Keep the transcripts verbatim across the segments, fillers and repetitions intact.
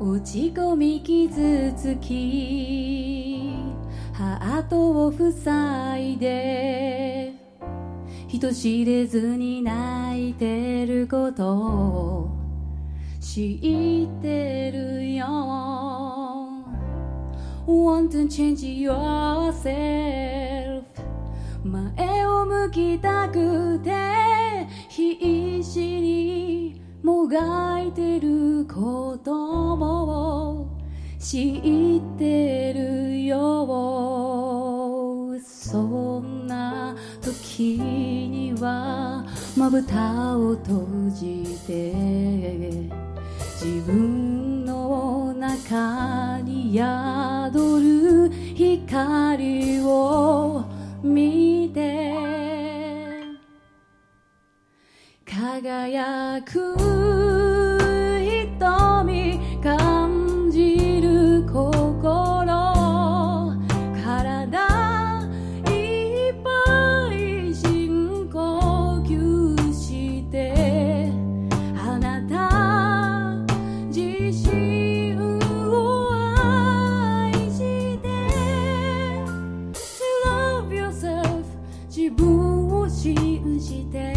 落ち込み傷つきハートを塞いで人知れずに泣いてることを知ってるよ Want to change yourself 前を向きたくて必死にもがいてることも知ってるよそんな時にはまぶたを閉じて自分の中に宿る光を見て輝く瞳感じる心体いっぱい深呼吸してあなた自身を愛して To love yourself 自分を信じて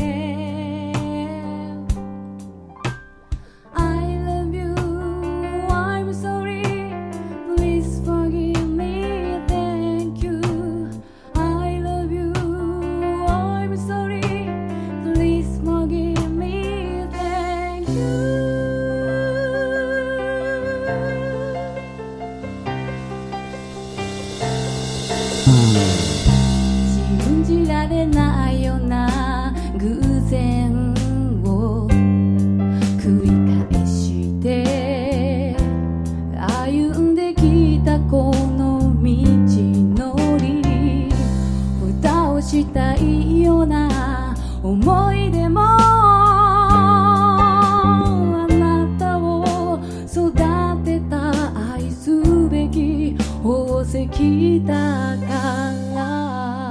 信じられないような偶然を繰り返して歩んできたこの道のり蓋をしたいような思い出もあなたを育てた愛すべき宝石だから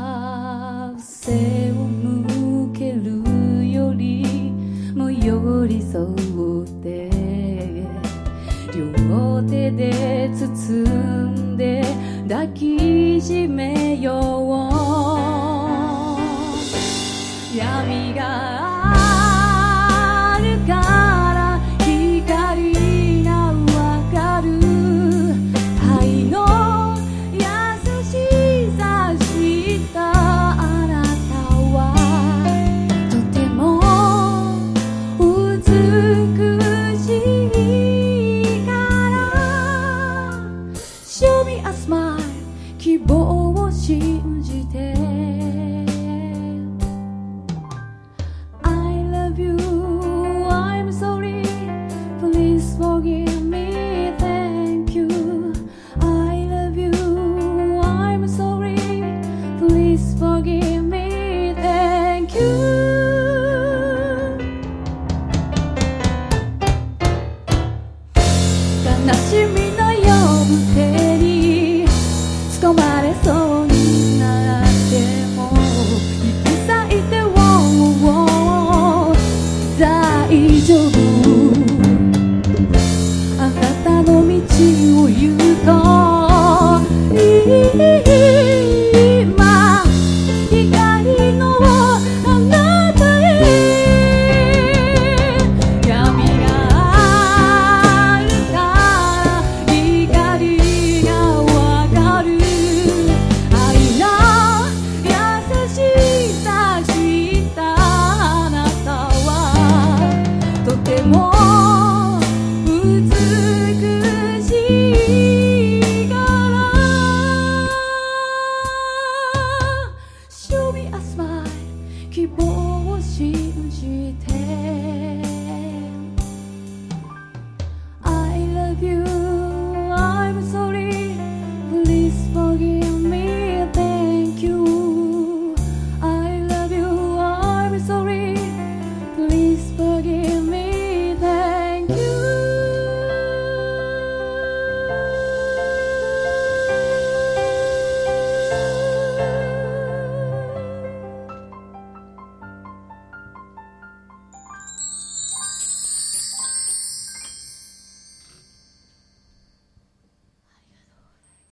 背を向けるよりも寄り添って両手で包んで抱きしめよう闇があるから光がわかる愛の優しさ知ったあなたはとても美しいから Show me a smile 希望を信じて悲しみの夜手に捕まれそうになっても生き裂いてを大丈夫あなたの道を行く